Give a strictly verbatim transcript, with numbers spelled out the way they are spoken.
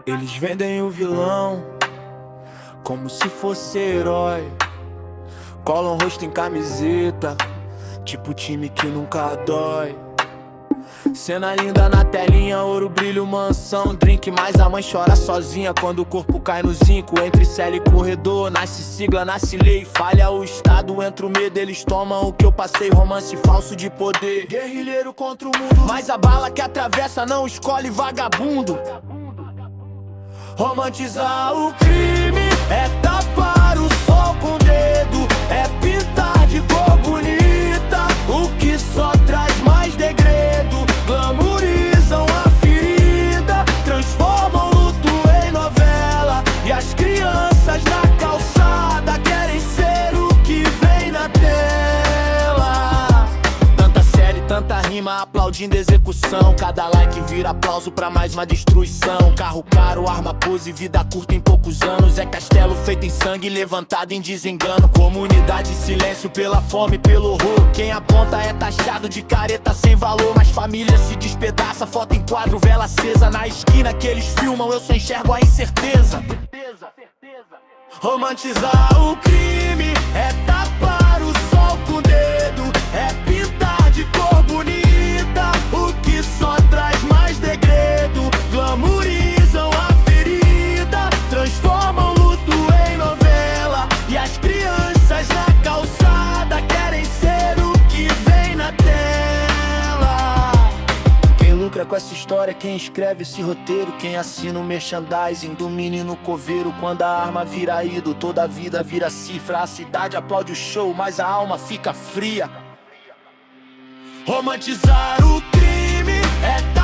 Eles vendem o vilão como se fosse herói, colam rosto em camiseta, tipo time que nunca dói. Cena linda na telinha, ouro, brilho, mansão, drink. Mas a mãe chora sozinha quando o corpo cai no zinco. Entre cela e corredor, nasce sigla, nasce lei. Falha o estado, entra o medo, eles tomam o que eu passei. Romance falso de poder, guerrilheiro contra o mundo. Mas a bala que atravessa não escolhe vagabundo. Romantizar o crime é tapar o sol com o dedo, é pintar de cor bonita o que só traz mais degredo. Glamorizam a ferida, transformam luto em novela, e as crianças na calçada querem ser o que vem na tela. Tanta série, tanta rima, aplaudindo execução. Cada like vira aplauso pra mais uma destruição. Carro caro, arma pose, vida curta em poucos anos. É castelo feito em sangue, levantado em desengano. Comunidade em silêncio pela fome, pelo horror. Quem aponta é taxado de careta sem valor. Mas família se despedaça, foto em quadro, vela acesa. Na esquina que eles filmam eu só enxergo a incerteza. Romantizar o crime é tapar o sol com o dedo, é pintar de cor bonita o que só traz mais degredo. Glamorizam a ferida, transformam luto em novela, e as crianças na calçada querem ser o que vem na tela. Quem lucra com essa história, quem escreve esse roteiro, quem assina o merchandising do menino coveiro. Quando a arma vira ídolo, toda a vida vira cifra. A cidade aplaude o show, mas a alma fica fria. Romantizar o crime é